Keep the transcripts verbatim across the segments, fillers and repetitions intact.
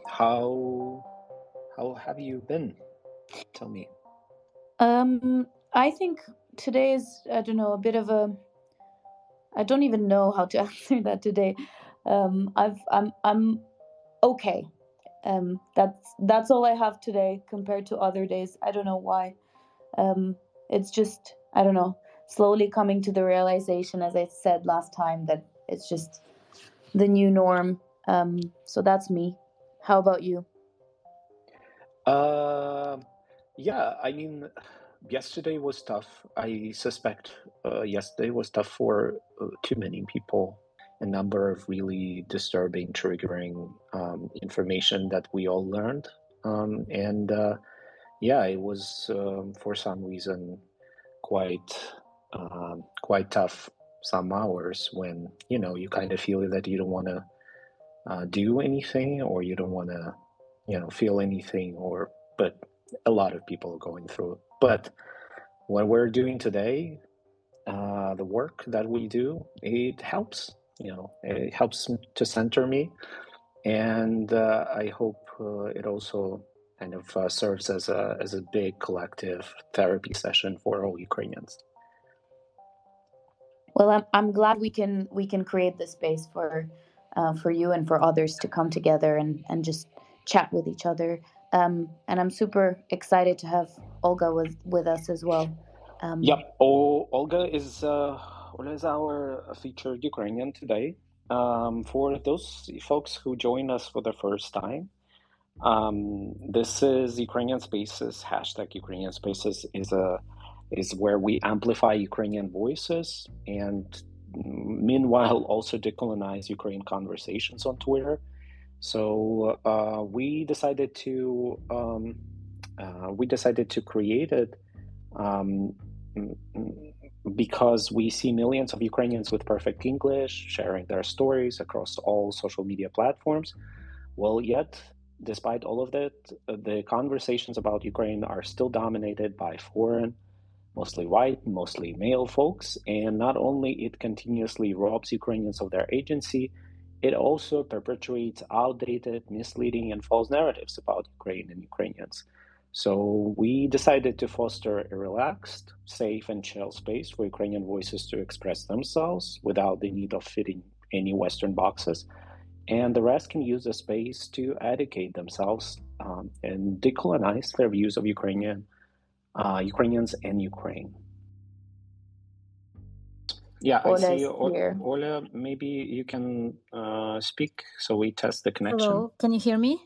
How how have you been? Tell me. Um, I think today is, I don't know, a bit of a, I don't even know how to answer that today. Um, I've I'm I'm okay. Um, that's that's all I have today compared to other days. I don't know why. Um, it's just, I don't know, slowly coming to the realization, as I said last time, that it's just the new norm. Um, so that's me. How about you? Uh, yeah, I mean, yesterday was tough. I suspect uh, yesterday was tough for uh, too many people. A number of really disturbing, triggering um, information that we all learned. Um, and uh, yeah, it was um, for some reason quite um, quite tough some hours when you know you kind of feel that you don't want to uh, do anything or you don't want to you know feel anything or but a lot of people are going through it. But what we're doing today, uh, the work that we do, it helps, you know it helps to center me, and uh, I hope uh, it also kind of uh, serves as a as a big collective therapy session for all Ukrainians. Well, I'm I'm glad we can we can create this space for uh, for you and for others to come together and and just chat with each other. Um, and I'm super excited to have Olga with with us as well. Yep. Um, Oh, Olga is uh, Olga is our featured Ukrainian today. Um, for those folks who join us for the first time, um, this is Ukrainian Spaces. Hashtag Ukrainian Spaces is a is where we amplify Ukrainian voices and meanwhile also decolonize Ukraine conversations on Twitter. So uh, we decided to um, uh, we decided to create it um, because we see millions of Ukrainians with perfect English sharing their stories across all social media platforms. Well, yet, despite all of that, the conversations about Ukraine are still dominated by foreign, mostly white, mostly male folks. And not only it continuously robs Ukrainians of their agency, it also perpetuates outdated, misleading, and false narratives about Ukraine and Ukrainians. So we decided to foster a relaxed, safe, and chill space for Ukrainian voices to express themselves without the need of fitting any Western boxes. And the rest can use the space to educate themselves um, and decolonize their views of Ukrainian uh, Ukrainians and Ukraine. Yeah, I see. Ola's O- here. Ola, maybe you can uh, speak so we test the connection. Hello, can you hear me?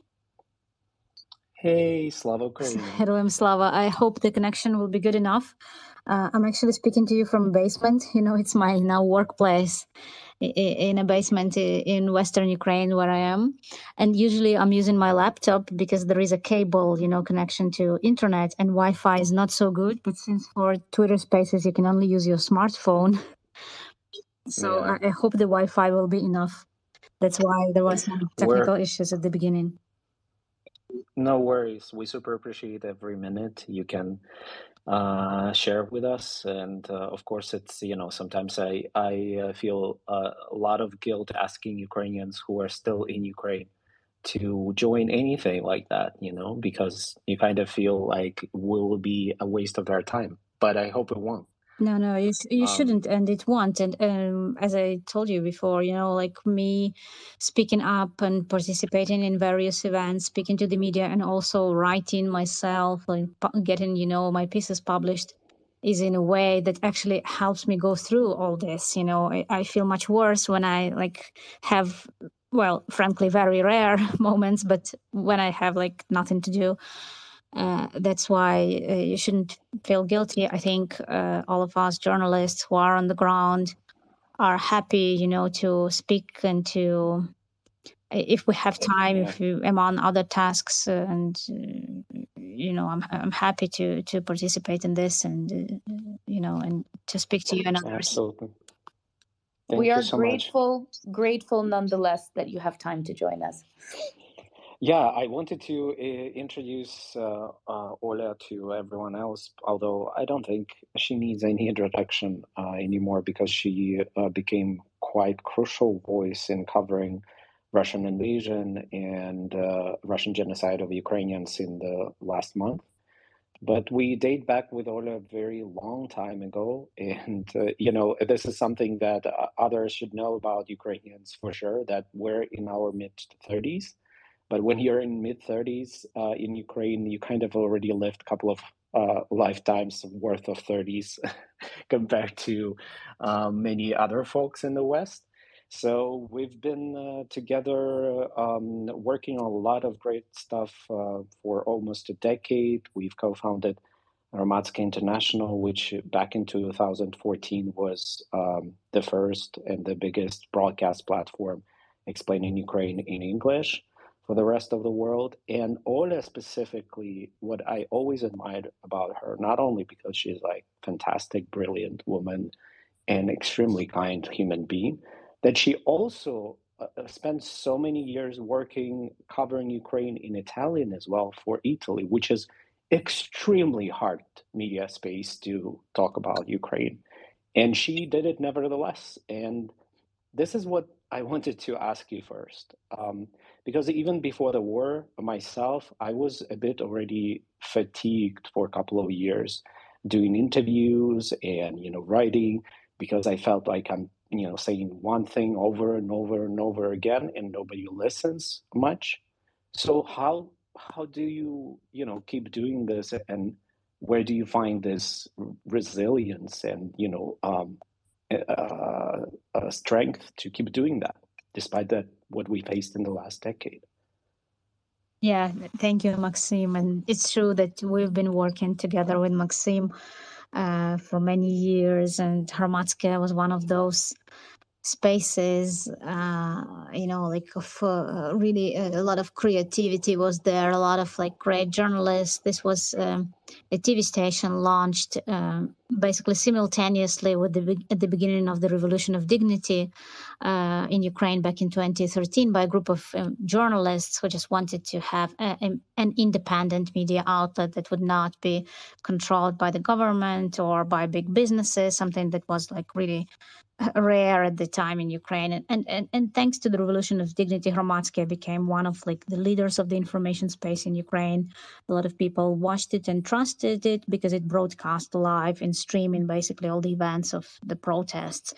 Hey, Slava Ukraini. Hello, Slava. I hope the connection will be good enough. Uh, I'm actually speaking to you from basement. You know, it's my now workplace i- i- in a basement i- in Western Ukraine where I am. And usually I'm using my laptop because there is a cable, you know, connection to internet and Wi-Fi is not so good. But since for Twitter Spaces, you can only use your smartphone. So Yeah, I, I hope the Wi-Fi will be enough. That's why there was some we're technical issues at the beginning. no worries. We super appreciate every minute you can uh, share with us, and uh, of course, it's you know sometimes I I uh, feel uh, a lot of guilt asking Ukrainians who are still in Ukraine to join anything like that, you know, because you kind of feel like it will be a waste of their time. But I hope it won't. No, no, you sh- you Um, shouldn't, and it won't. And um, as I told you before, you know, like me speaking up and participating in various events, speaking to the media, and also writing myself and pu- getting, you know, my pieces published is in a way that actually helps me go through all this. You know, I, I feel much worse when I like have, well, frankly, very rare moments, but when I have like nothing to do. Uh, that's why uh, you shouldn't feel guilty. I think uh, all of us journalists who are on the ground are happy, you know, to speak and to, if we have time, yeah, if we, among other tasks, uh, and uh, you know, I'm I'm happy to to participate in this and uh, you know, and to speak to you and others. absolutely. We Thank you are so much. grateful, grateful nonetheless that you have time to join us. Yeah, I wanted to uh, introduce uh, uh, Ola to everyone else, although I don't think she needs any introduction uh, anymore because she uh, became quite crucial voice in covering Russian invasion and uh, Russian genocide of Ukrainians in the last month. But we date back with Ola a very long time ago. And, uh, you know, this is something that uh, others should know about Ukrainians for sure, that we're in our mid thirties. But when you're in mid thirties uh, in Ukraine, you kind of already lived a couple of uh, lifetimes worth of thirties compared to uh, many other folks in the West. So we've been uh, together um, working on a lot of great stuff uh, for almost a decade. We've co-founded Hromadske International, which back in two thousand fourteen was um, the first and the biggest broadcast platform explaining Ukraine in English for the rest of the world. And Ola specifically, what I always admired about her, not only because she's like fantastic, brilliant woman and extremely kind human being, that she also uh, spent so many years working, covering Ukraine in Italian as well for Italy, which is extremely hard media space to talk about Ukraine. And she did it nevertheless. And this is what I wanted to ask you first, um, because even before the war, myself, I was a bit already fatigued for a couple of years doing interviews and, you know, writing, because I felt like I'm, you know, saying one thing over and over and over again, and nobody listens much. So how how do you, you know, keep doing this, and where do you find this resilience and, you know, um, uh, uh, strength to keep doing that, despite that what we faced in the last decade? Yeah, thank you, Maxim. And it's true that we've been working together with Maxim uh, for many years, and Hromadske was one of those spaces, uh, you know, like of uh, really a, a lot of creativity was there, a lot of like great journalists. This was um, a T V station launched um, basically simultaneously with the at the beginning of the Revolution of Dignity uh, in Ukraine back in twenty thirteen by a group of um, journalists who just wanted to have a, a, an independent media outlet that would not be controlled by the government or by big businesses, something that was like really rare at the time in Ukraine. And, and, and, and thanks to the Revolution of Dignity, Hromadske became one of like the leaders of the information space in Ukraine. A lot of people watched it and trusted it because it broadcast live and streaming basically all the events of the protests.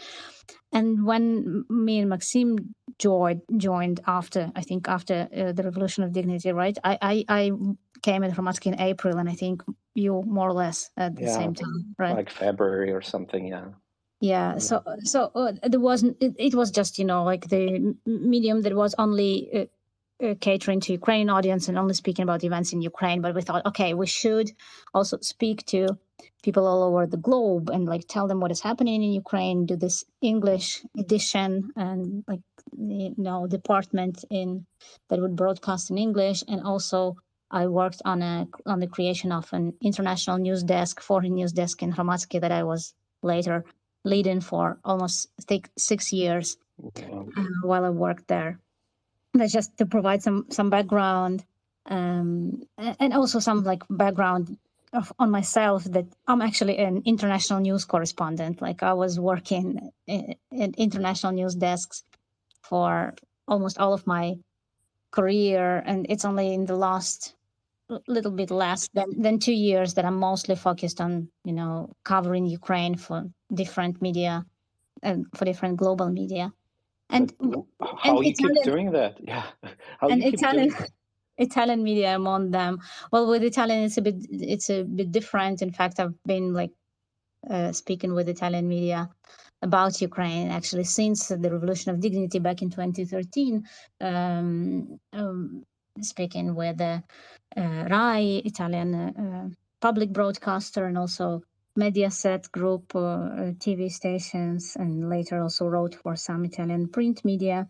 And when me and Maxim joined, joined after, I think after uh, the Revolution of Dignity, right? I, I, I came at Hromadske in April, and I think you more or less at the Yeah, same time, right? like February or something, yeah. Yeah, so so uh, there wasn't. It, it was just, you know, like the medium that was only uh, uh, catering to Ukrainian audience and only speaking about events in Ukraine. But we thought, okay, we should also speak to people all over the globe and like tell them what is happening in Ukraine. Do this English edition and like, you know, department in that would broadcast in English. And also, I worked on a on the creation of an international news desk, foreign news desk in Hromadske that I was later leading for almost six, six years uh, while I worked there. That's just to provide some some background um, and also some like background of, on myself, that I'm actually an international news correspondent. Like I was working in, in international news desks for almost all of my career, and it's only in the last little bit less than, than two years that I'm mostly focused on, you know, covering Ukraine for different media and for different global media. And how and you Italian, keep doing that? Yeah, how and you keep Italian, doing that? Italian media among them. Well, with Italian, it's a bit it's a bit different. In fact, I've been like uh, speaking with Italian media about Ukraine actually since the Revolution of Dignity back in twenty thirteen. Um, um, speaking with uh, uh, RAI, Italian uh, public broadcaster, and also Mediaset Group uh, uh, T V stations, and later also wrote for some Italian print media.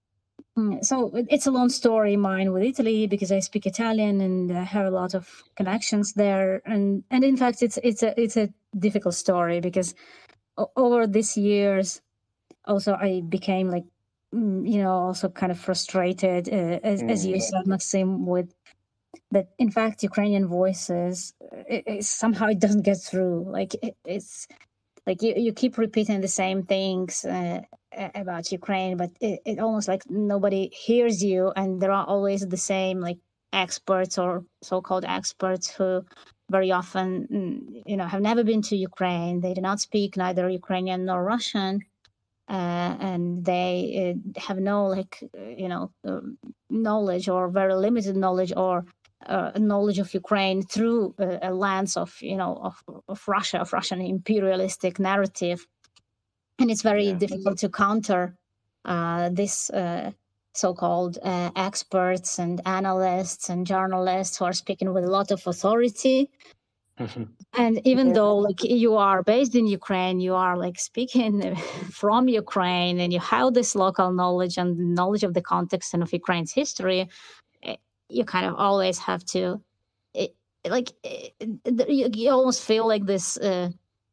Mm, So it's a long story, mine with Italy, because I speak Italian and I have a lot of connections there. And and in fact, it's it's a it's a difficult story because o- over these years, also I became like, mm, you know, also kind of frustrated, uh, as, as you Mm. said, Maxim, with that. In fact, Ukrainian voices, it, it, somehow it doesn't get through. Like it, it's like you, you keep repeating the same things, uh, about Ukraine, but it, it almost like nobody hears you, and there are always the same like experts or so-called experts who very often, you know, have never been to Ukraine. They do not speak neither Ukrainian nor Russian, uh, and they uh, have no like, you know, um, knowledge or very limited knowledge or uh, knowledge of Ukraine through a, a lens of, you know, of, of Russia, of Russian imperialistic narrative. And it's very Yeah. difficult to counter uh, this uh, so-called uh, experts and analysts and journalists who are speaking with a lot of authority. And even Yeah. though like you are based in Ukraine, you are like speaking from Ukraine, and you have this local knowledge and knowledge of the context and of Ukraine's history, you kind of always have to, it, like, it, you, you almost feel like this uh,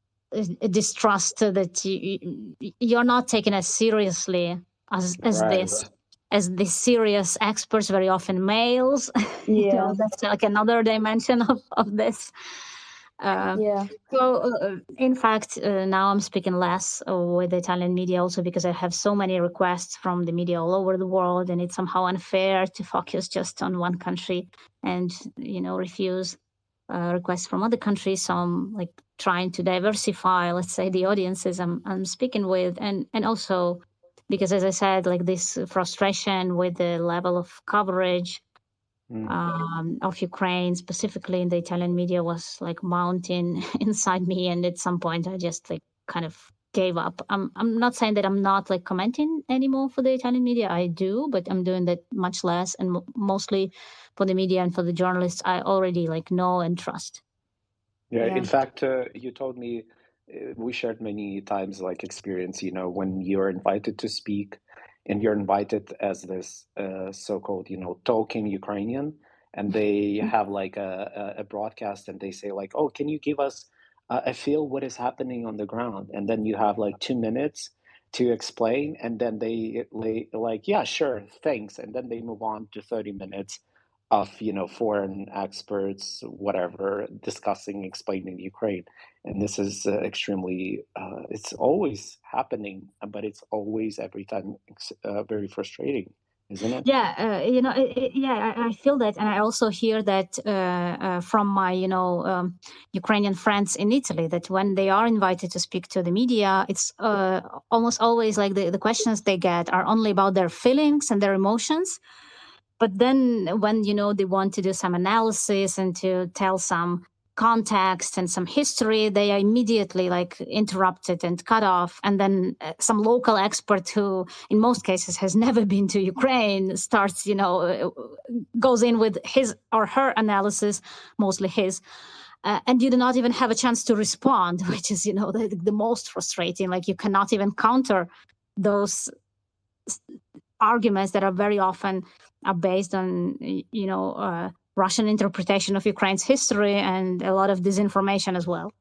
distrust that you, you're not taken as seriously as as Right. this as the serious experts, very often males. You Yeah. know, that's like another dimension of of this. Uh, Yeah. so, uh, in fact, uh, now I'm speaking less uh, with the Italian media also because I have so many requests from the media all over the world, and it's somehow unfair to focus just on one country and, you know, refuse uh, requests from other countries. So I'm like trying to diversify, let's say, the audiences I'm I'm speaking with, and and also because, as I said, like this frustration with the level of coverage Mm. um, of Ukraine, specifically in the Italian media, was like mounting inside me. And at some point, I just like kind of gave up. I'm I'm not saying that I'm not like commenting anymore for the Italian media. I do, but I'm doing that much less, and mo- mostly for the media and for the journalists I already like know and trust. Yeah, Yeah. in fact, uh, you told me uh, we shared many times like experience, you know, when you're invited to speak and you're invited as this uh, so-called, you know, token Ukrainian, and they have like a, a a broadcast and they say like, oh, can you give us uh, a feel what is happening on the ground? And then you have like two minutes to explain, and then they, they like, yeah, sure, thanks. And then they move on to thirty minutes of you know foreign experts, whatever, discussing, explaining Ukraine, and this is uh, extremely. Uh, it's always happening, but it's always every time uh, very frustrating, isn't it? Yeah, uh, you know, it, it, yeah, I, I feel that, and I also hear that uh, uh, from my, you know, um, Ukrainian friends in Italy, that when they are invited to speak to the media, it's uh, almost always like the, the questions they get are only about their feelings and their emotions. But then when, you know, they want to do some analysis and to tell some context and some history, they are immediately like interrupted and cut off. And then uh, some local expert who in most cases has never been to Ukraine starts, you know, uh, goes in with his or her analysis, mostly his. Uh, and you do not even have a chance to respond, which is, you know, the, the most frustrating. Like you cannot even counter those arguments that are very often are based on, you know, uh, Russian interpretation of Ukraine's history and a lot of disinformation as well.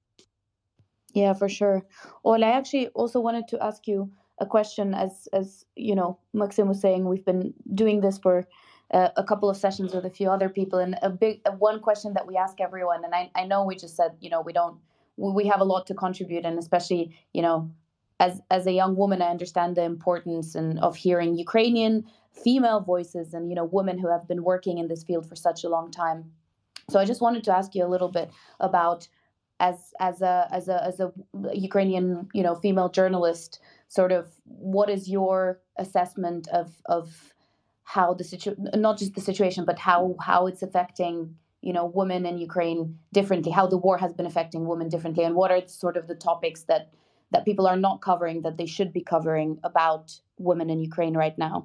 Yeah, for sure. Well, I actually also wanted to ask you a question. As as you know, Maxim was saying, we've been doing this for uh, a couple of sessions with a few other people, and a big uh, one question that we ask everyone, and I I know we just said, you know, we don't we we have a lot to contribute, and especially, you know, as as a young woman, I understand the importance and of hearing Ukrainian female voices and, you know, women who have been working in this field for such a long time. So I just wanted to ask you a little bit about, as as a as a as a Ukrainian, you know, female journalist, sort of what is your assessment of of how the situ not just the situation, but how how it's affecting, you know, women in Ukraine differently, how the war has been affecting women differently, and what are sort of the topics that that people are not covering that they should be covering about women in Ukraine right now?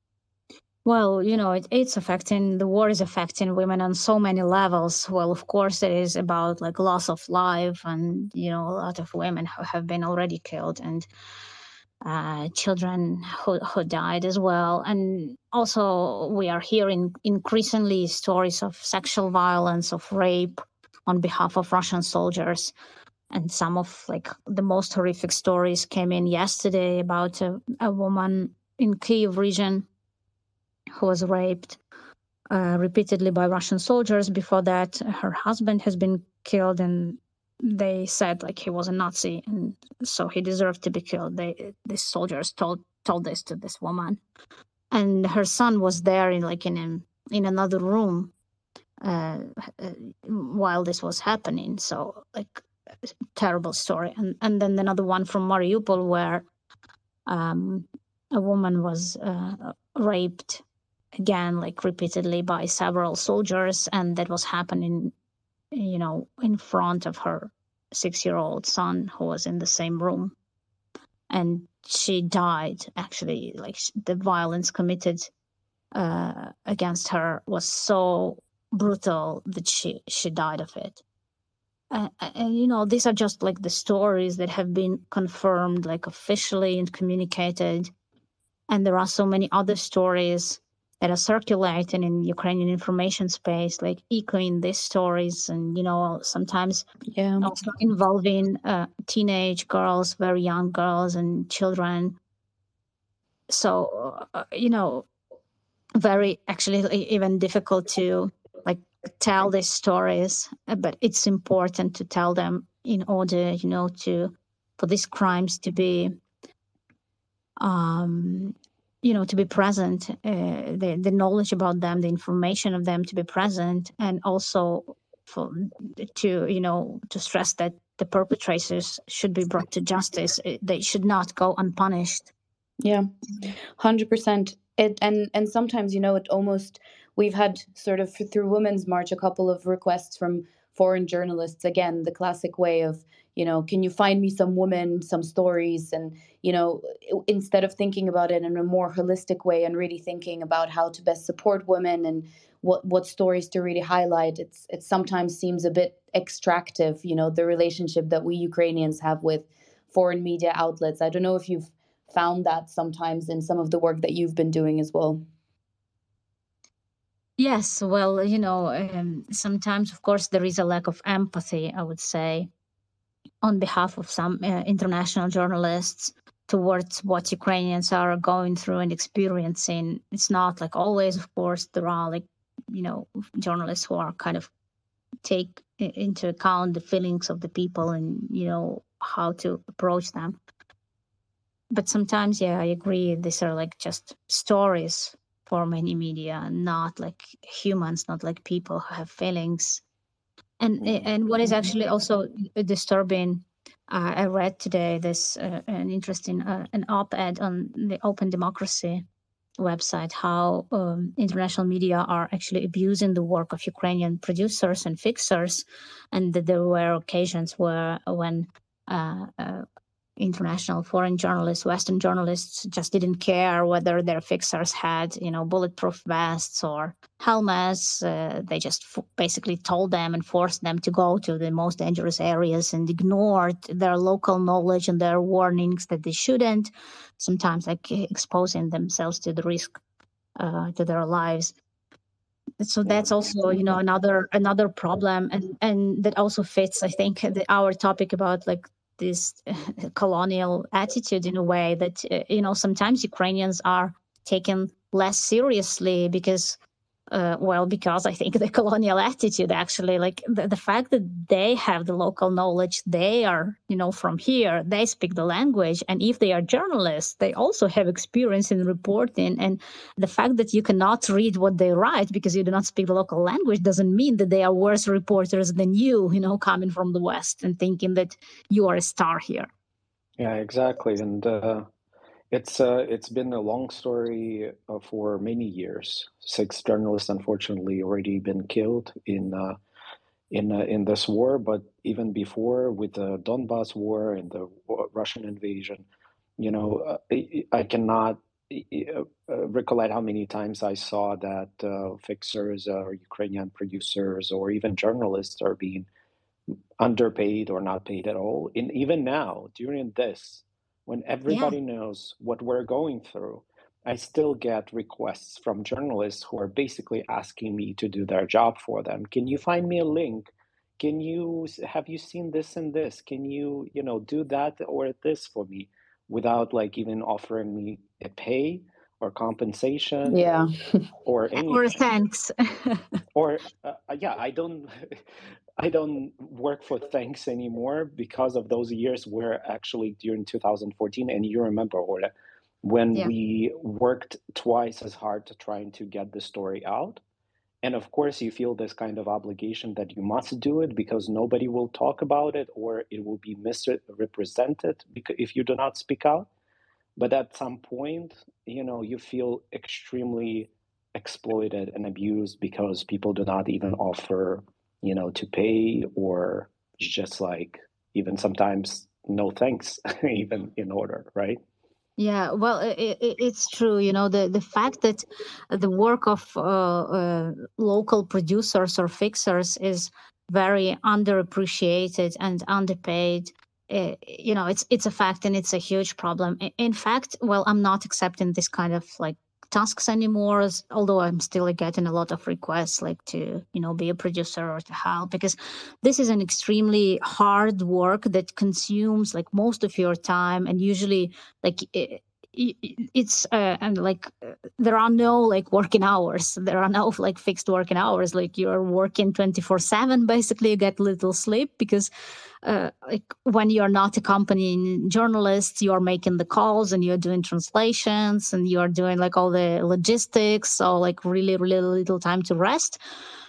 Well, you know, it, it's affecting, the war is affecting women on so many levels. Well, of course, it is about like loss of life, and, you know, a lot of women who have been already killed, and uh, children who, who died as well. And also, we are hearing increasingly stories of sexual violence, of rape on behalf of Russian soldiers. And some of like the most horrific stories came in yesterday about a, a woman in Kyiv region who was raped uh, repeatedly by Russian soldiers. Before that, her husband has been killed, and they said like he was a Nazi and so he deserved to be killed. They these soldiers told told this to this woman, and her son was there in like in a, in another room uh, uh, while this was happening. So like terrible story. And and then another one from Mariupol where um, a woman was uh, raped again, like repeatedly by several soldiers, and that was happening, you know, in front of her six-year-old son who was in the same room. And she died, actually, like the violence committed uh, against her was so brutal that she, she died of it. Uh, and, you know, these are just like the stories that have been confirmed, like officially and communicated. And there are so many other stories that are circulating in Ukrainian information space, like echoing these stories, and you know, sometimes Yeah. also involving uh, teenage girls, very young girls and children. So uh, you know, very actually even difficult to like tell these stories, but it's important to tell them in order, you know, to for these crimes to be um you know, to be present, uh, the, the knowledge about them, the information of them to be present, and also for to, you know, to stress that the perpetrators should be brought to justice. They should not go unpunished. Yeah, one hundred percent. It and and sometimes, you know, it almost, we've had sort of through Women's March a couple of requests from foreign journalists, again the classic way of, you know, can you find me some women, some stories, and you know, instead of thinking about it in a more holistic way and really thinking about how to best support women and what what stories to really highlight, it's it sometimes seems a bit extractive, you know, the relationship that we Ukrainians have with foreign media outlets. I don't know if you've found that sometimes in some of the work that you've been doing as well. Yes, well, you know, um, sometimes, of course, there is a lack of empathy, I would say, on behalf of some uh, international journalists towards what Ukrainians are going through and experiencing. It's not like always, of course, there are like, you know, journalists who are kind of take into account the feelings of the people and, you know, how to approach them. But sometimes, yeah, I agree. These are like just stories for many media, not like humans, not like people who have feelings. And and what is actually also disturbing, uh, I read today this uh, an interesting uh, an op-ed on the Open Democracy website, how um, international media are actually abusing the work of Ukrainian producers and fixers, and that there were occasions where when uh, uh, international foreign journalists, Western journalists just didn't care whether their fixers had, you know, bulletproof vests or helmets. Uh, they just f- basically told them and forced them to go to the most dangerous areas and ignored their local knowledge and their warnings that they shouldn't, sometimes like exposing themselves to the risk uh, to their lives. So that's also, you know, another another problem, and and that also fits, I think, the, our topic about like this colonial attitude in a way that uh, you know, sometimes Ukrainians are taken less seriously because uh, well, because I think the colonial attitude actually, like the, the fact that they have the local knowledge, they are, you know, from here, they speak the language. And if they are journalists, they also have experience in reporting. And the fact that you cannot read what they write because you do not speak the local language doesn't mean that they are worse reporters than you, you know, coming from the West and thinking that you are a star here. Yeah, exactly. And uh, it's uh, it's been a long story uh, for many years. Six journalists, unfortunately, already been killed in uh, in uh, in this war. But even before, with the Donbas war and the wa- Russian invasion, you know, uh, I, I cannot uh, uh, recollect how many times I saw that uh, fixers or Ukrainian producers or even journalists are being underpaid or not paid at all. And even now, during this, when Yeah. everybody knows what we're going through, I still get requests from journalists who are basically asking me to do their job for them. Can you find me a link? Can you have you seen this and this? Can you, you know, do that or this for me without like even offering me a pay or compensation Yeah. or Or anything? thanks. Or uh, yeah, I don't I don't work for Thanks anymore because of those years where actually during two thousand fourteen, and you remember, Orla, when Yeah. we worked twice as hard to trying to get the story out. And of course, you feel this kind of obligation that you must do it because nobody will talk about it or it will be misrepresented because if you do not speak out. But at some point, you know, you feel extremely exploited and abused because people do not even offer, you know, to pay or just like even sometimes no thanks, even in order, right? Yeah, well, i i it's true. You know, the the fact that the work of uh, uh, local producers or fixers is very underappreciated and underpaid. Uh, you know, it's it's a fact, and it's a huge problem. I- In fact, well, I'm not accepting this kind of like tasks anymore. as- Although I'm still getting a lot of requests, like to you know be a producer or to help, because this is an extremely hard work that consumes like most of your time, and usually like it, it's uh, and like uh, there are no like working hours, there are no like fixed working hours, like you're working twenty-four seven. Basically you get little sleep because uh, like when you're not accompanying journalists, you're making the calls and you're doing translations and you're doing like all the logistics, so like really really little time to rest.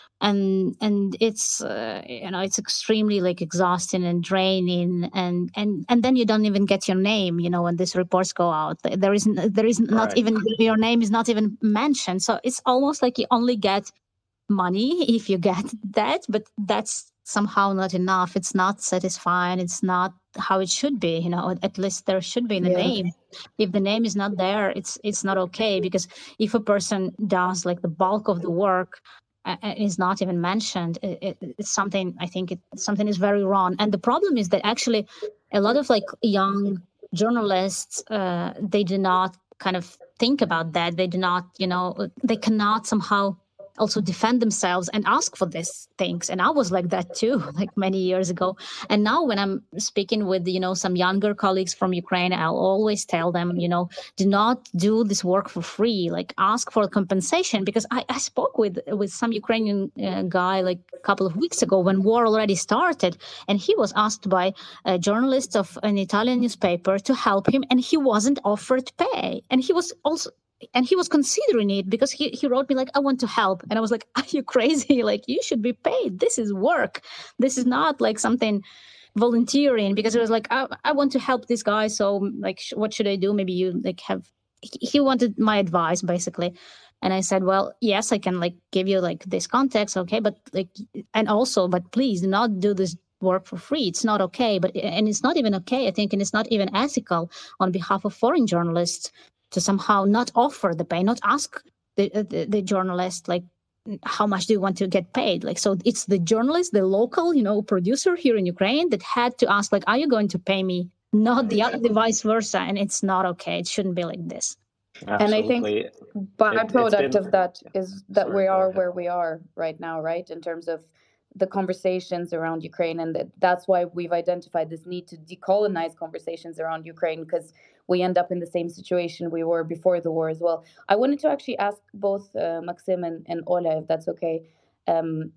and and it's uh, you know it's extremely like exhausting and draining, and and and then you don't even get your name, you know when these reports go out, there isn't there is not Right. even your name is not even mentioned, so it's almost like you only get money if you get that, but that's somehow not enough. It's not satisfying. It's not how it should be, you know at least there should be the Yeah. name. If the name is not there, it's it's not okay, because if a person does like the bulk of the work uh, uh, is not even mentioned, it, it, it's something, I think it, something is very wrong. And the problem is that actually a lot of like young journalists, uh, they do not kind of think about that. They do not, you know they cannot somehow also defend themselves and ask for these things. And I was like that too, like many years ago. And now when I'm speaking with, you know, some younger colleagues from Ukraine, I'll always tell them, you know, do not do this work for free, like ask for compensation. Because I, I spoke with, with some Ukrainian uh, guy like a couple of weeks ago when war already started. And he was asked by a journalist of an Italian newspaper to help him. And he wasn't offered pay. And he was also, and he was considering it because he, he wrote me like, I want to help. And I was like, are you crazy? Like, you should be paid. This is work. This is not like something volunteering. Because it was like, I, I want to help this guy. So like, sh- what should I do? Maybe you like have, he he wanted my advice basically. And I said, well, yes, I can like give you like this context. Okay. But like, and also, but please do not do this work for free. It's not okay. But, and it's not even okay, I think. And it's not even ethical on behalf of foreign journalists to somehow not offer the pay, not ask the, the, the journalist, like, how much do you want to get paid? Like, so it's the journalist, the local, you know, producer here in Ukraine that had to ask, like, are you going to pay me? Not the, the vice versa. And it's not okay. It shouldn't be like this. And I think Absolutely. It, it's byproduct been, of that yeah. is that Sorry, we go are ahead. where we are right now, right? In terms of the conversations around Ukraine, and that, that's why we've identified this need to decolonize conversations around Ukraine, because we end up in the same situation we were before the war as well. I wanted to actually ask both uh, Maxim and, and Ola, if that's okay. Um,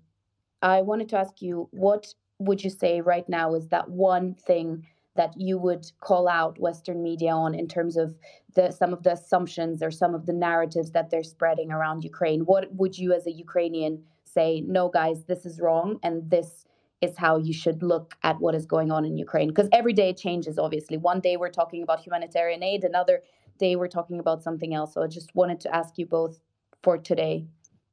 I wanted to ask you, what would you say right now is that one thing that you would call out Western media on in terms of the some of the assumptions or some of the narratives that they're spreading around Ukraine? What would you, as a Ukrainian, say, no, guys, this is wrong, and this is how you should look at what is going on in Ukraine? Because every day it changes, obviously. One day we're talking about humanitarian aid, another day we're talking about something else. So I just wanted to ask you both for today.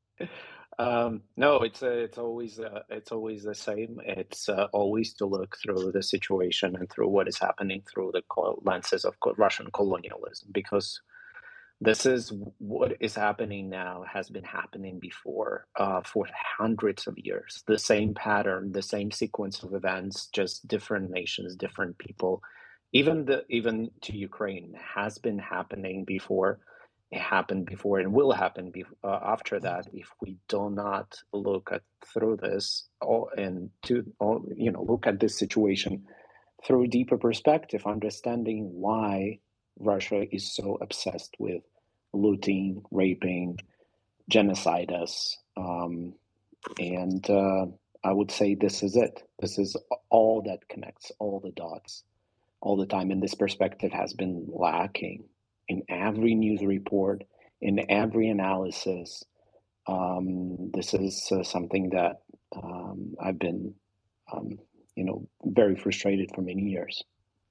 Um, no, it's uh, it's always uh, it's always the same. It's uh, always to look through the situation and through what is happening through the co- lenses of co- Russian colonialism, because this is what is happening now has been happening before uh, for hundreds of years. The same pattern, the same sequence of events, just different nations, different people. Even the even to Ukraine has been happening before. It happened before and will happen be, uh, after that if we do not look at through this or and to or, you know look at this situation through a deeper perspective, understanding why Russia is so obsessed with looting, raping, genocide us, um, and uh, I would say this is it. This is all that connects all the dots all the time. And this perspective has been lacking in every news report, in every analysis. Um, this is uh, something that um, I've been, um, you know, very frustrated for many years.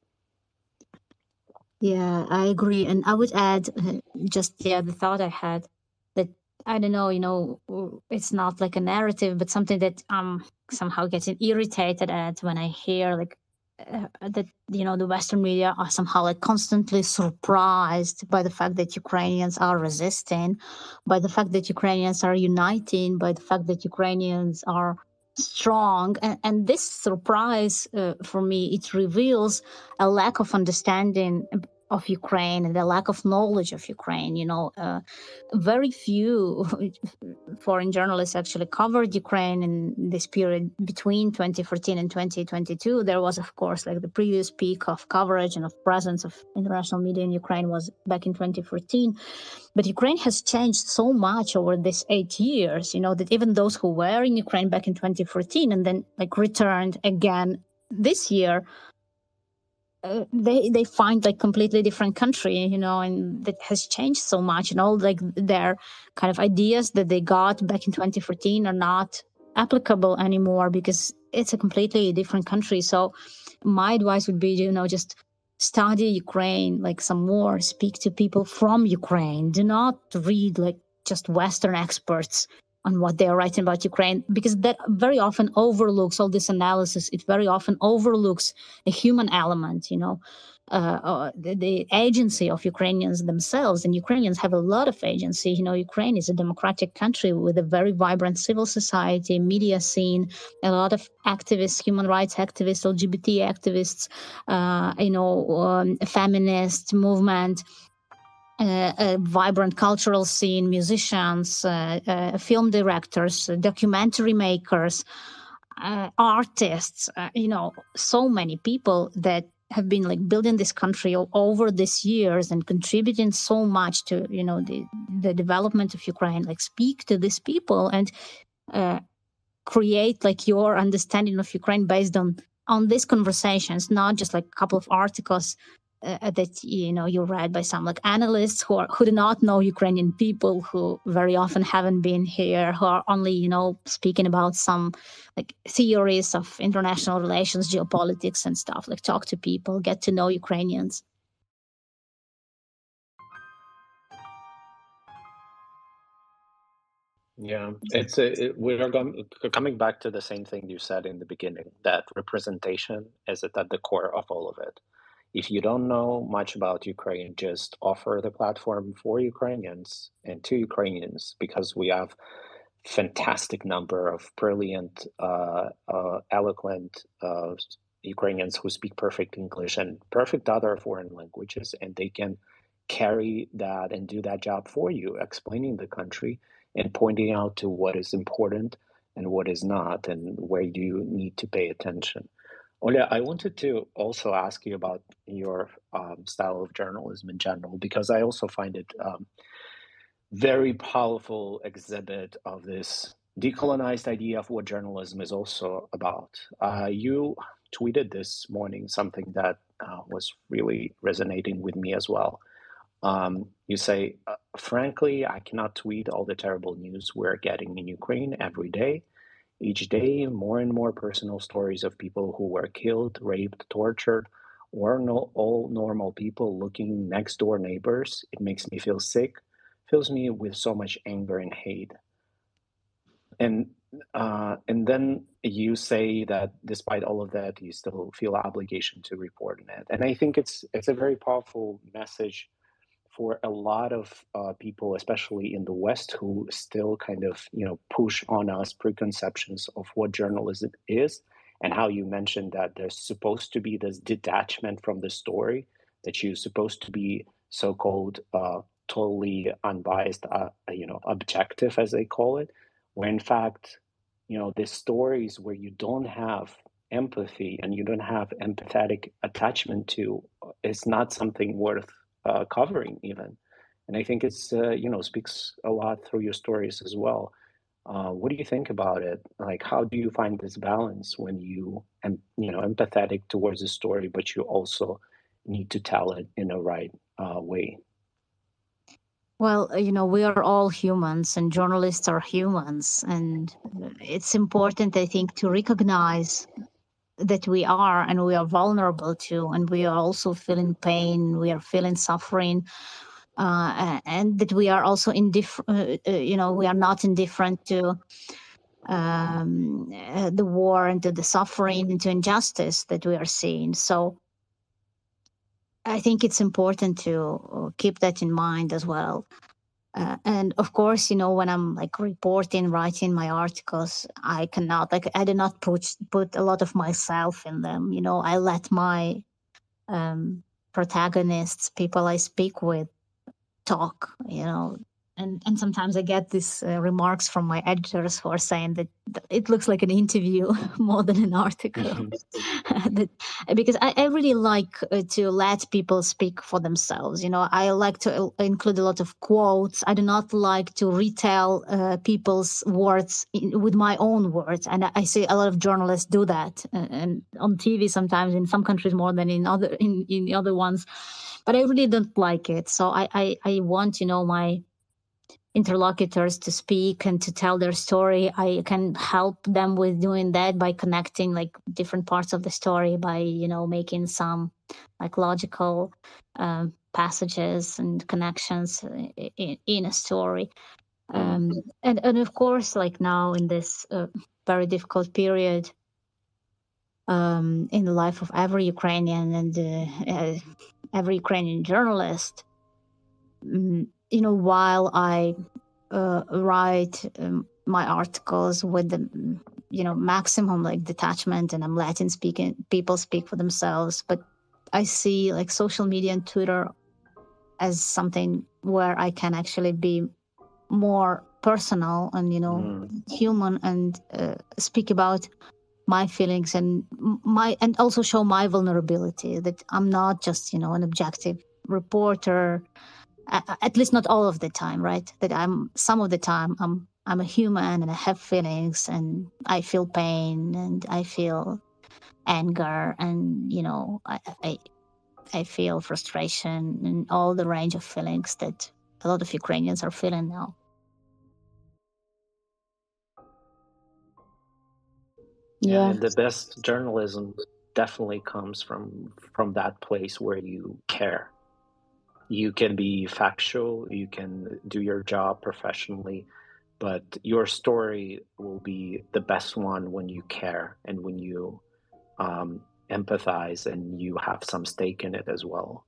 Yeah, I agree. And I would add uh, just, yeah, the thought I had that, I don't know, you know, w- it's not like a narrative, but something that I'm somehow getting irritated at when I hear like uh, that, you know, the Western media are somehow like constantly surprised by the fact that Ukrainians are resisting, by the fact that Ukrainians are uniting, by the fact that Ukrainians are strong. And, and this surprise, uh, for me, it reveals a lack of understanding of Ukraine and a lack of knowledge of Ukraine. You know, uh, very few foreign journalists actually covered Ukraine in this period between twenty fourteen and twenty twenty-two. There was, of course, like the previous peak of coverage and of presence of international media in Ukraine was back in twenty fourteen. But Ukraine has changed so much over these eight years, you know, that even those who were in Ukraine back in twenty fourteen and then like returned again this year, uh, they they find like completely different country, you know, and that has changed so much, and all like their kind of ideas that they got back in twenty fourteen are not applicable anymore because it's a completely different country. So my advice would be, you know, just study Ukraine like some more, speak to people from Ukraine. Do not read like just Western experts on what they are writing about Ukraine, because that very often overlooks all this analysis. It very often overlooks the human element, you know, uh, uh, the, the agency of Ukrainians themselves. And Ukrainians have a lot of agency. You know, Ukraine is a democratic country with a very vibrant civil society, media scene, a lot of activists, human rights activists, L G B T activists, uh, you know, um, feminist movement. Uh, a vibrant cultural scene, musicians, uh, uh, film directors, uh, documentary makers, uh, artists, uh, you know, so many people that have been like building this country o- over these years and contributing so much to, you know, the, the development of Ukraine. Like speak to these people and uh, create like your understanding of Ukraine based on on these conversations, not just like a couple of articles uh, that you know you read by some like analysts who are who do not know Ukrainian people, who very often haven't been here, who are only you know speaking about some like theories of international relations, geopolitics, and stuff. Like talk to people, get to know Ukrainians. Yeah, it's a, it, we're going, coming back to the same thing you said in the beginning, that representation is at the core of all of it. If you don't know much about Ukraine, just offer the platform for Ukrainians and to Ukrainians, because we have fantastic number of brilliant, uh, uh, eloquent uh, Ukrainians who speak perfect English and perfect other foreign languages, and they can carry that and do that job for you, explaining the country and pointing out to what is important and what is not, and where you need to pay attention. Oля, I wanted to also ask you about your um, style of journalism in general, because I also find it um, very powerful exhibit of this decolonized idea of what journalism is also about. Uh, you tweeted this morning something that uh, was really resonating with me as well. Um, you say, uh, frankly, I cannot tweet all the terrible news we're getting in Ukraine every day. Each day, more and more personal stories of people who were killed, raped, tortured, or no, all normal people looking next door neighbors. It makes me feel sick, fills me with so much anger and hate. And uh, and then you say that despite all of that, you still feel an obligation to report on it. And I think it's it's a very powerful message for a lot of uh, people, especially in the West, who still kind of you know push on us preconceptions of what journalism is, and how you mentioned that there's supposed to be this detachment from the story, that you're supposed to be so-called uh, totally unbiased, uh, you know, objective as they call it, where in fact, you know, the stories where you don't have empathy and you don't have empathetic attachment to is not something worth uh, covering even. And I think it's uh, you know speaks a lot through your stories as well. Uh, what do you think about it? Like, how do you find this balance when you and you know empathetic towards the story, but you also need to tell it in a right uh, way? Well, uh, you know, we are all humans and journalists are humans. And uh, it's important, I think, to recognize that we are and we are vulnerable to, and we are also feeling pain, we are feeling suffering, uh, a- and that we are also indifferent, uh, uh, you know, we are not indifferent to um, uh, the war and to the suffering and to injustice that we are seeing. So I think it's important to uh, keep that in mind as well. Uh, and of course, you know, when I'm like reporting, writing my articles, I cannot, like, I do not put put a lot of myself in them. You know, I let my um, protagonists, people I speak with, talk. You know, and and sometimes I get these uh, remarks from my editors who are saying that th- it looks like an interview more than an article. Mhm. that, because I, I really like uh, to let people speak for themselves. You know, I like to uh, include a lot of quotes. I do not like to retell uh, people's words in, with my own words, and I, I see a lot of journalists do that, uh, and on T V sometimes in some countries more than in other in, in the other ones. But I really don't like it. So I I, I want, you know, my interlocutors to speak and to tell their story. I can help them with doing that by connecting like different parts of the story, by, you know, making some like logical um, passages and connections in, in a story. Mm. Um, and, and of course, like now in this uh, very difficult period um, in the life of every Ukrainian and uh, uh, every Ukrainian journalist, mm, you know, while I uh, write um, my articles with the mm, you know maximum like detachment, and I'm letting speaking people speak for themselves, but I see like social media and Twitter as something where I can actually be more personal and, you know, Mm. human, and uh, speak about my feelings and m- my and also show my vulnerability, that I'm not just, you know, an objective reporter, a- at least not all of the time, right? That I'm some of the time I'm I'm a human and I have feelings and I feel pain and I feel anger, and, you know, I I, I feel frustration and all the range of feelings that a lot of Ukrainians are feeling now. Yeah, Yeah. and the best journalism definitely comes from from that place where you care. You can be factual, you can do your job professionally, but your story will be the best one when you care and when you um, empathize and you have some stake in it as well.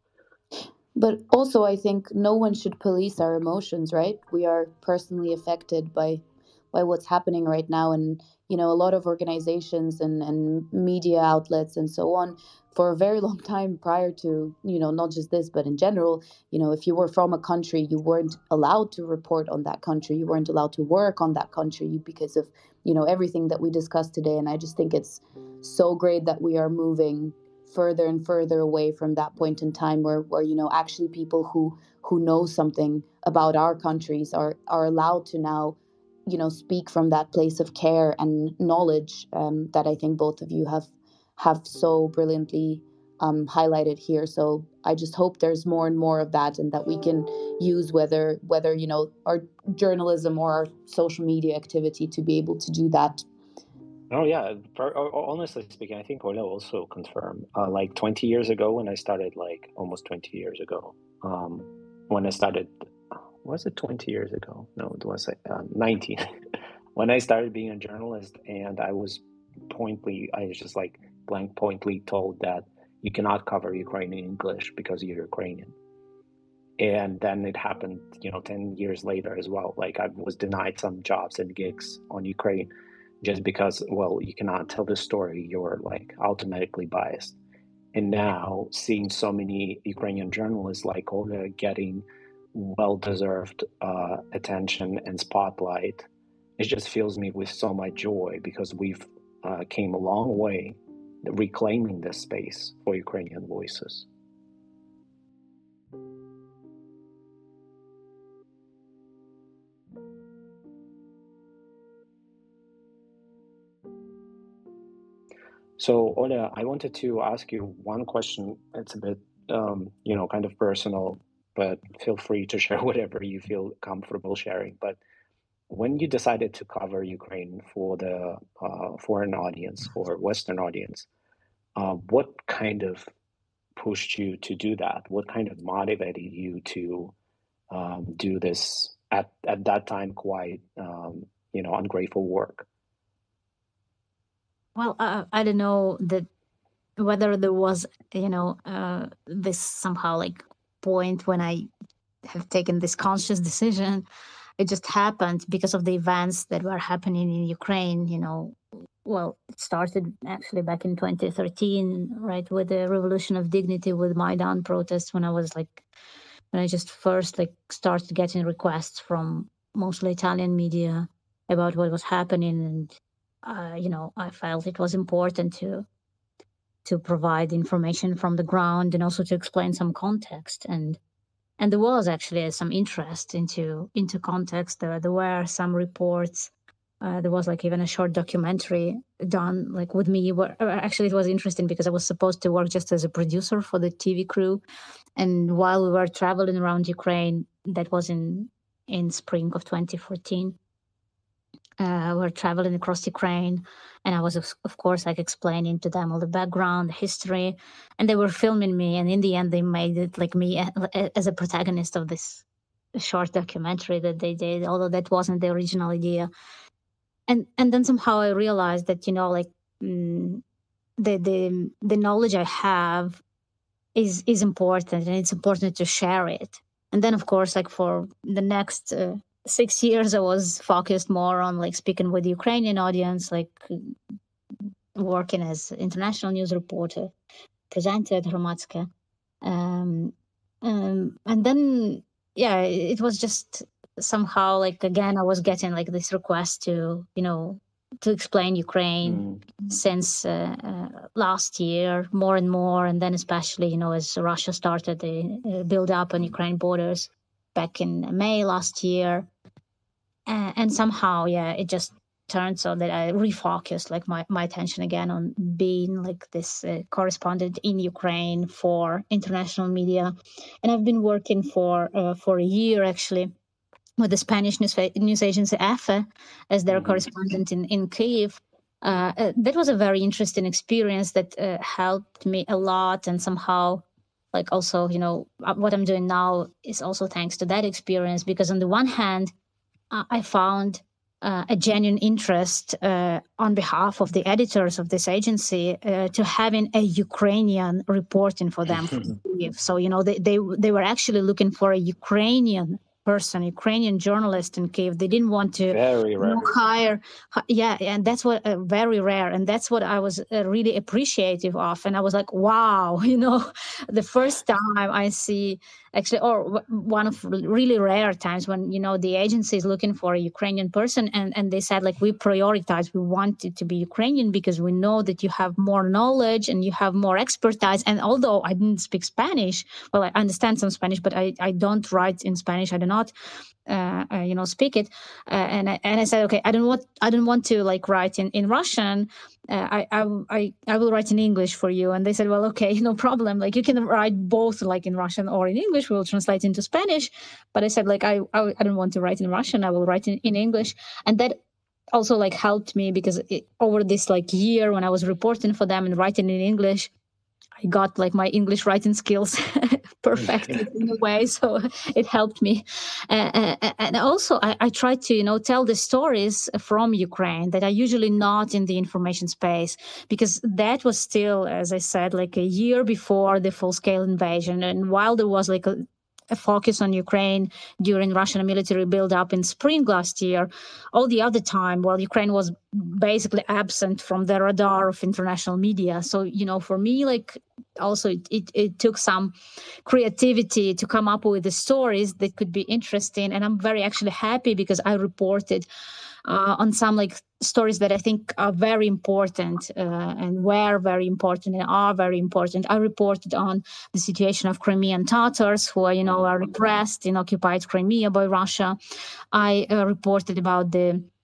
But also, I think no one should police our emotions, right? We are personally affected by by what's happening right now, and you know, a lot of organizations and and media outlets and so on, for a very long time prior to, you know, not just this, but in general, you know, if you were from a country, you weren't allowed to report on that country, you weren't allowed to work on that country because of, you know, everything that we discussed today. And I just think it's so great that we are moving further and further away from that point in time where, where you know, actually people who who know something about our countries are are allowed to now, you know, speak from that place of care and knowledge, um, that I think both of you have have so brilliantly um, highlighted here. So I just hope there's more and more of that, and that we can use whether whether you know, our journalism or our social media activity to be able to do that. Oh yeah, for, honestly speaking, I think Ola also confirmed. Uh, like twenty years ago, when I started, like almost twenty years ago, um, when I started, was it twenty years ago? No, it was uh, nineteen. When I started being a journalist, and I was pointly, I was just like blank pointly told that you cannot cover Ukrainian English because you're Ukrainian. And then it happened, you know, ten years later as well. Like I was denied some jobs and gigs on Ukraine just because, well, you cannot tell the story, you're like automatically biased. And now seeing so many Ukrainian journalists like Olga getting well-deserved uh, attention and spotlight, it just fills me with so much joy because we've uh, came a long way reclaiming this space for Ukrainian voices. So, Ola, I wanted to ask you one question. It's a bit, um, you know, kind of personal, but feel free to share whatever you feel comfortable sharing. But when you decided to cover Ukraine for the uh, foreign audience or Western audience, uh, what kind of pushed you to do that? What kind of motivated you to um, do this at, at that time quite, um, you know, ungrateful work? Well, uh, I don't know that whether there was, you know, uh, this somehow like point when I have taken this conscious decision. It just happened because of the events that were happening in Ukraine. You know, well, it started actually back in twenty thirteen, right, with the Revolution of Dignity, with Maidan protests. When I was like, when I just first like started getting requests from mostly Italian media about what was happening, and uh, you know, I felt it was important to to provide information from the ground and also to explain some context. And and there was actually some interest into into context. There, there were some reports. Uh, there was like even a short documentary done like with me. Where uh, actually it was interesting because I was supposed to work just as a producer for the T V crew, and while we were traveling around Ukraine, that was in in spring of twenty fourteen. Uh, we were traveling across Ukraine, and I was, of, of course, like explaining to them all the background, the history, and they were filming me. And in the end, they made it like me a- as a protagonist of this short documentary that they did, although that wasn't the original idea. And and then somehow I realized that you know, like mm, the the the knowledge I have is is important, and it's important to share it. And then, of course, like for the next uh, six years, I was focused more on like speaking with the Ukrainian audience, like working as international news reporter, presenter at Hromadske. Um, um, and then, yeah, it was just somehow like, again, I was getting like this request to, you know, to explain Ukraine Mm. since uh, uh, last year more and more. And then especially, you know, as Russia started the uh, build up on Ukraine borders back in May last year. Uh, and somehow, yeah, it just turned so that I refocused like my, my attention again on being like this uh, correspondent in Ukraine for international media. And I've been working for uh, for a year actually with the Spanish news, news agency E F E as their Mhm. correspondent in, in Kyiv. Uh, uh, that was a very interesting experience that uh, helped me a lot, and somehow like also, you know, uh, what I'm doing now is also thanks to that experience, because on the one hand, uh, I found uh, a genuine interest uh, on behalf of the editors of this agency uh, to having a Ukrainian reporting for them. From Kyiv. So, you know, they, they they were actually looking for a Ukrainian person, Ukrainian journalist in Kyiv. They didn't want to Very you rare. know, hire, hi- yeah, and that's what uh, very rare, and that's what I was uh, really appreciative of. And I was like, wow, you know, the first time I see actually, or w- one of really rare times when you know the agency is looking for a Ukrainian person, and and they said like we prioritize, we want it to be Ukrainian because we know that you have more knowledge and you have more expertise. And although I didn't speak Spanish, well, I understand some Spanish, but I I don't write in Spanish. I do not uh, uh, you know, speak it. Uh, and I, and I said, okay, I don't want, I don't want to like write in, in Russian. Uh, I, I, I, I will write in English for you. And they said, well, okay, no problem. Like you can write both like in Russian or in English. We'll translate into Spanish. But I said, like, I, I, I don't want to write in Russian. I will write in, in English. And that also like helped me because it, over this like year when I was reporting for them and writing in English, I got like my English writing skills perfected in a way, so it helped me. Uh, uh, and also, I, I try to you know tell the stories from Ukraine that are usually not in the information space, because that was still, as I said, like a year before the full-scale invasion, and while there was like a, a focus on Ukraine during Russian military build-up in spring last year, all the other time, while Ukraine was basically absent from the radar of international media. So, you know, for me, like, also it, it, it took some creativity to come up with the stories that could be interesting. And I'm very actually happy because I reported uh, on some like stories that I think are very important uh, and were very important and are very important. I reported on the situation of Crimean Tatars who are, you know, are repressed in occupied Crimea by Russia. I uh, reported about the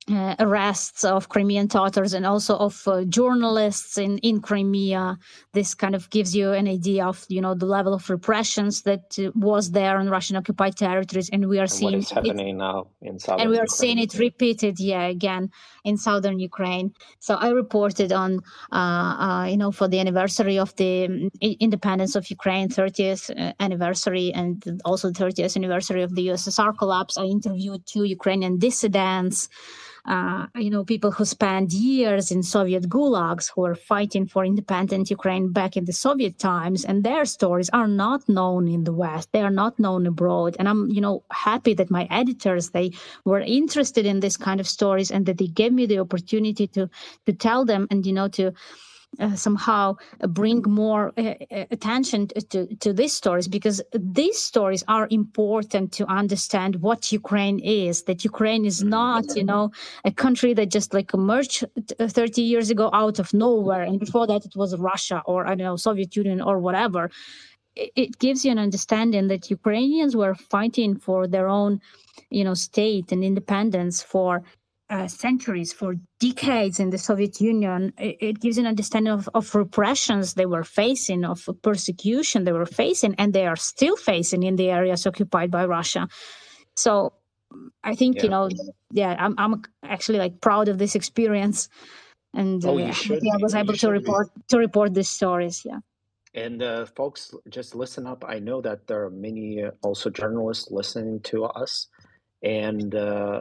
uh, arrests of Crimean Tatars and also of uh, journalists in, in Crimea. This kind of gives you an idea of, you know, the level of repressions that uh, was there on Russian occupied territories, and we are And what seeing is happening now in southern and we are Ukraine. seeing it repeated, yeah, again in southern Ukraine. So I reported on, uh, uh, you know, for the anniversary of the um, i- independence of Ukraine, thirtieth uh, anniversary, and also the thirtieth anniversary of the U S S R collapse. I interviewed two Ukrainian dissidents, uh, you know, people who spent years in Soviet gulags, who were fighting for independent Ukraine back in the Soviet times, and their stories are not known in the West. They are not known abroad. And I'm, you know, happy that my editors, they were interested in this kind of stories, and that they gave me the opportunity to to tell them, and, you know, to uh, somehow bring more uh, uh, attention to, to these stories, because these stories are important to understand what Ukraine is, that Ukraine is not, you know, a country that just like emerged thirty years ago out of nowhere. And before that, it was Russia or, I don't know, Soviet Union or whatever. It, it gives you an understanding that Ukrainians were fighting for their own, you know, state and independence for uh, centuries, for decades in the Soviet Union. It, it gives an understanding of, of repressions they were facing, of persecution they were facing, and they are still facing in the areas occupied by Russia. So I think, Yeah. you know, yeah, I'm, I'm actually like proud of this experience, and uh, Oh, you should I be. was You able to should be. report to report these stories. Yeah. And uh, folks, just listen up. I know that there are many uh, also journalists listening to us, and uh,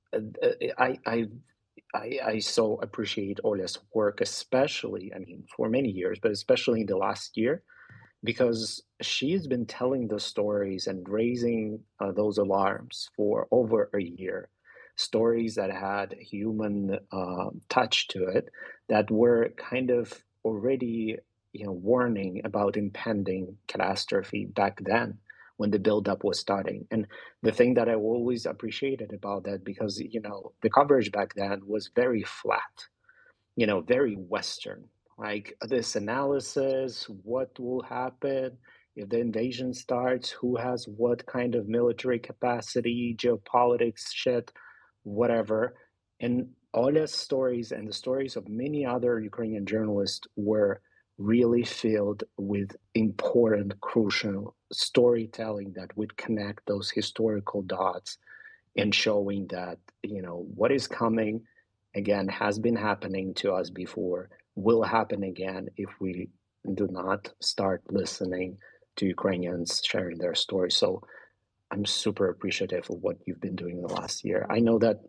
I, I, I, I so appreciate Olya's work, especially, I mean, for many years, but especially in the last year, because she's been telling those stories and raising uh, those alarms for over a year. Stories that had human uh, touch to it, that were kind of already, you know, warning about impending catastrophe back then when the buildup was starting. And the thing that I always appreciated about that, because, you know, the coverage back then was very flat, you know, very Western, like this analysis, what will happen if the invasion starts, who has what kind of military capacity, geopolitics shit, whatever. And Olya's stories and the stories of many other Ukrainian journalists were really filled with important, crucial storytelling that would connect those historical dots and showing that, you know, what is coming again has been happening to us before, will happen again if we do not start listening to Ukrainians sharing their stories. So I'm super appreciative of what you've been doing in the last year. I know that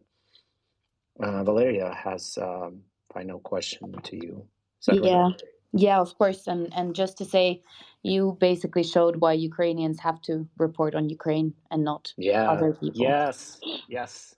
uh, Valeria has a um, final question to you. Yeah, right? yeah, of course. And and just to say, you basically showed why Ukrainians have to report on Ukraine and not yeah. other people. Yes, yes.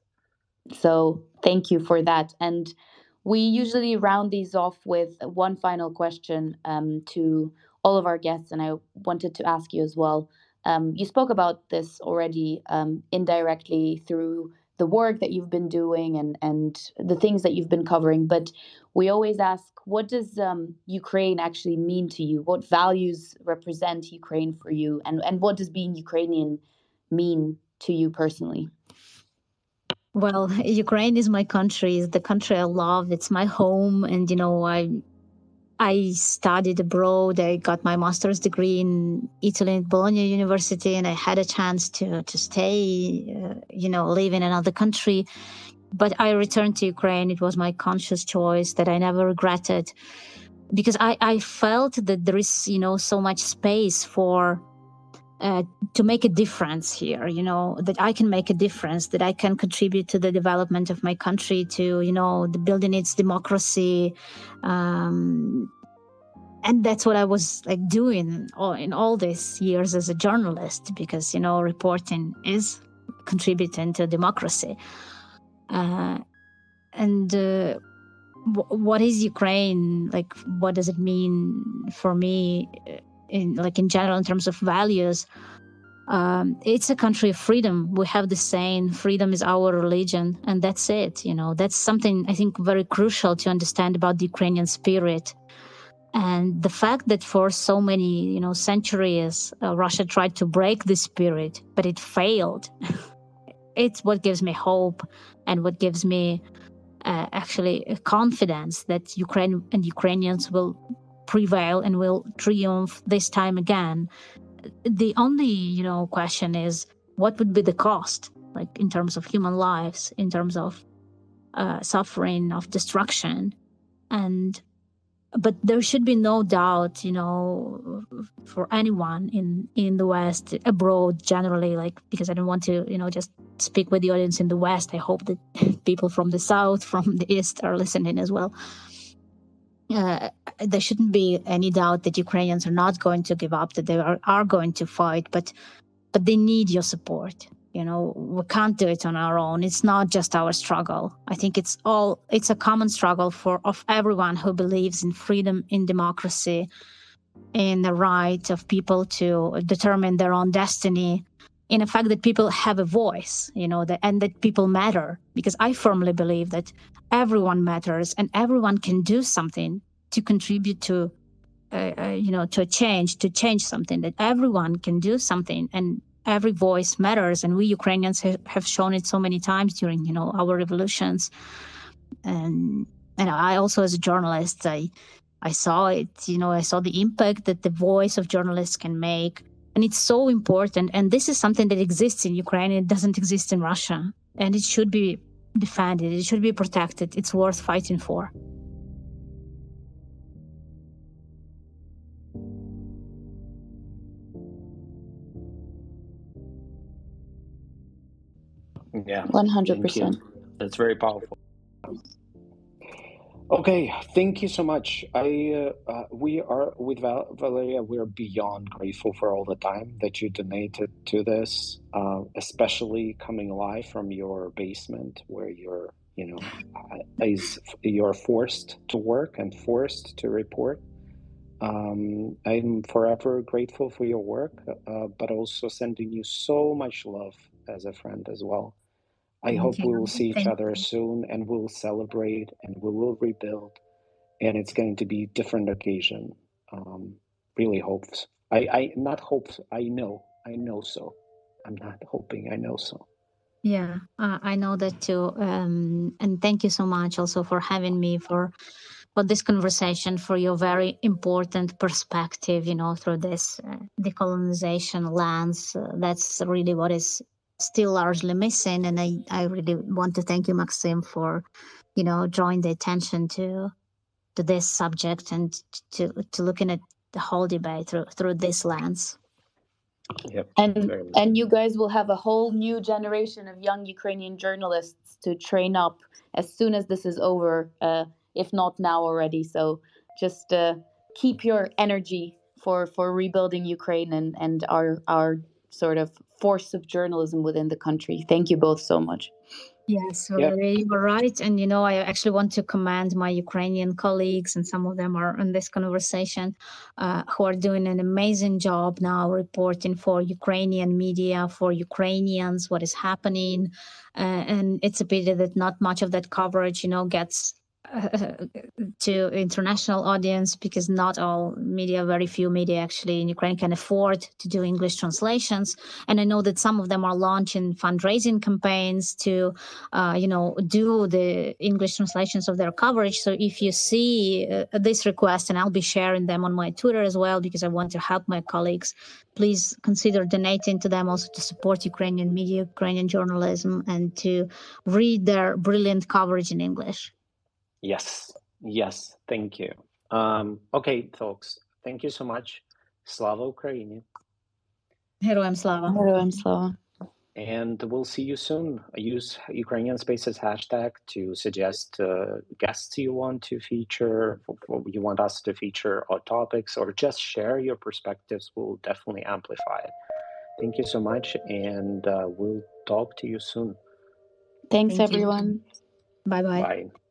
So thank you for that. And we usually round these off with one final question um, to all of our guests, and I wanted to ask you as well. Um, you spoke about this already um, indirectly through the work that you've been doing and and the things that you've been covering, but we always ask, what does um, Ukraine actually mean to you? What values represent Ukraine for you, and and what does being Ukrainian mean to you personally? Well, Ukraine is my country, is the country I love. It's my home. And, you know, I I studied abroad. I got my master's degree in Italy at Bologna University, and I had a chance to, to stay, uh, you know, live in another country. But I returned to Ukraine. It was my conscious choice that I never regretted, because I, I felt that there is, you know, so much space for Uh, to make a difference here, you know, that I can make a difference, that I can contribute to the development of my country, to, you know, the building its democracy. Um, and that's what I was like doing all, in all these years as a journalist, because, you know, reporting is contributing to democracy. Uh, and uh, w- what is Ukraine? Like, what does it mean for me in, like, in general, in terms of values? Um, it's a country of freedom. We have the saying, freedom is our religion, and that's it. You know, that's something I think very crucial to understand about the Ukrainian spirit. And the fact that for so many, you know, centuries, uh, Russia tried to break this spirit, but it failed. it's what gives me hope and what gives me uh, actually confidence that Ukraine and Ukrainians will prevail and will triumph this time again. The only, you know, question is what would be the cost, like in terms of human lives, in terms of uh, suffering, of destruction, and but there should be no doubt, you know, for anyone in in the West, abroad generally, like, because I don't want to, you know, just speak with the audience in the West. I hope that people from the South, from the East are listening as well. Uh, there shouldn't be any doubt that Ukrainians are not going to give up, that they are, are going to fight, but but they need your support. You know, we can't do it on our own. It's not just our struggle. I think it's all, it's a common struggle for of everyone who believes in freedom, in democracy, in the right of people to determine their own destiny, in the fact that people have a voice, you know, that, and that people matter. Because I firmly believe that everyone matters and everyone can do something to contribute to, uh, uh, you know, to a change, to change something, that everyone can do something. And every voice matters, and we Ukrainians ha- have shown it so many times during, you know, our revolutions. And and I also, as a journalist, I I saw it. You know, I saw the impact that the voice of journalists can make, and it's so important. And this is something that exists in Ukraine. It doesn't exist in Russia, and it should be defended. It should be protected. It's worth fighting for. Yeah, one hundred thank you. percent. That's very powerful. Okay, thank you so much. I uh, uh, we are with Val Valeria. We're beyond grateful for all the time that you donated to this, uh, especially coming live from your basement where you're, you know, uh, is you're forced to work and forced to report. Um, I'm forever grateful for your work, uh, but also sending you so much love as a friend as well. I Thank hope you. we will see each Thank other you. soon, and we'll celebrate and we will rebuild, and it's going to be a different occasion. Um, really hopes. I, I not hopes. I know. I know so. I'm not hoping. I know so. Yeah, uh, I know that too. Um, and thank you so much also for having me, for for this conversation, for your very important perspective, you know, through this uh, decolonization lens. Uh, that's really what is still largely missing. And I, I really want to thank you, Maxim, for, you know, drawing the attention to to this subject and to to looking at the whole debate through through this lens. Yep. And Very and you guys will have a whole new generation of young Ukrainian journalists to train up as soon as this is over, uh, if not now already. So just uh, keep your energy for for rebuilding Ukraine and and our our sort of force of journalism within the country. Thank you both so much. Yes, Yep. Valeria, you were right. And, you know, I actually want to commend my Ukrainian colleagues, and some of them are in this conversation, uh, who are doing an amazing job now reporting for Ukrainian media, for Ukrainians, what is happening. Uh, and it's a pity that not much of that coverage, you know, gets uh, to international audience, because not all media, very few media actually in Ukraine can afford to do English translations. And I know that some of them are launching fundraising campaigns to, uh, you know, do the English translations of their coverage. So if you see uh, this request, and I'll be sharing them on my Twitter as well, because I want to help my colleagues, please consider donating to them also to support Ukrainian media, Ukrainian journalism, and to read their brilliant coverage in English. Yes. Yes. Thank you. Um, okay, folks. Thank you so much. Slava Ukraini. Героям слава. Героям слава. And we'll see you soon. Use Ukrainian Spaces hashtag to suggest uh, guests you want to feature, you want us to feature, or topics, or just share your perspectives. We'll definitely amplify it. Thank you so much, and uh, we'll talk to you soon. Thanks, Thank you. everyone. Bye-bye. Bye.